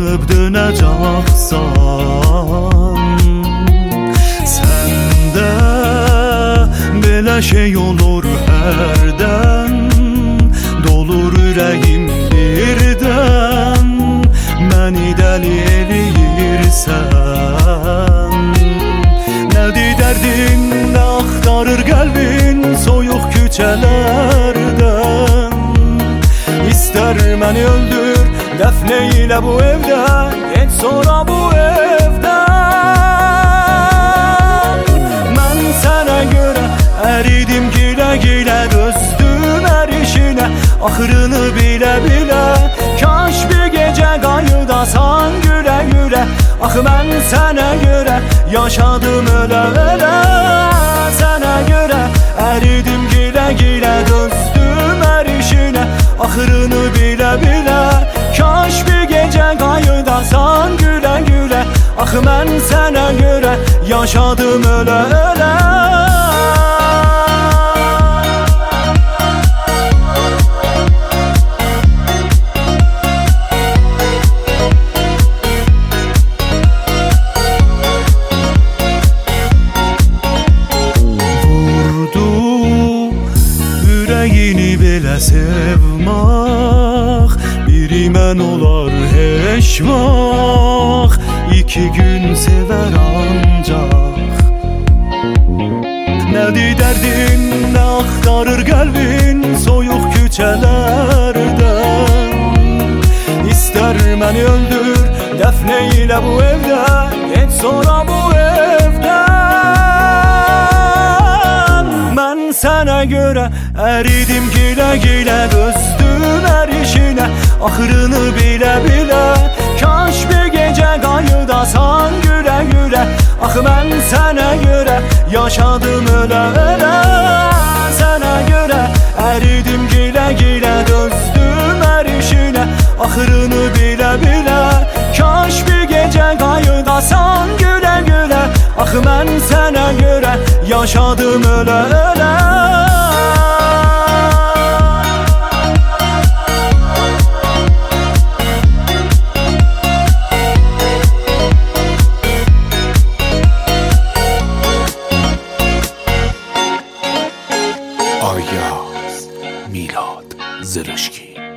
dönüp dönəcəksən. Səndə belə şey olur hərdən, dolur ürəyim birdən, məni dəli eləyirsən. Nədir dərdin, nə axtarır qəlbin soyuq küçələrdən? İstər məni öldür, dəfn eylə bu evdə, get sonra bu evdən. Mən sənə görə əridim gilə-gilə, dözdüm hər işinə, axırını bilə-bilə. Kaş bir gecə qayıdasan gülə-gülə, axı mən sənə görə yaşadım ölə-ölə. Sənə görə əridim gilə-gilə, dözdüm hər işinə, axırını bilə-bilə. Kaş bir gecə qayıdasan gülə-gülə, axı mən sənə görə yaşadım ölə-ölə. Ürəyini belə sevmək biri mən olar heç vaxt, iki gün sevər ancaq. Nədir dərdin, nə axtarır qəlbin soyuq küçələrdən? İstər məni öldür, dəfn eylə bu evdə, get sonra bu evdən. Mən sənə görə əridim gilə-gilə, dözdüm hər işinə, axırını bilə-bilə. Kaş bir gecə qayıdasan gülə-gülə, axı mən sənə görə yaşadım ölə-ölə. Sənə görə əridim gilə-gilə, dözdüm hər işinə, axırını bilə-bilə. Kaş bir gecə qayıdasan gülə-gülə, axı mən sənə görə yaşadım ölə-ölə. Ayaz Milad Zırışki.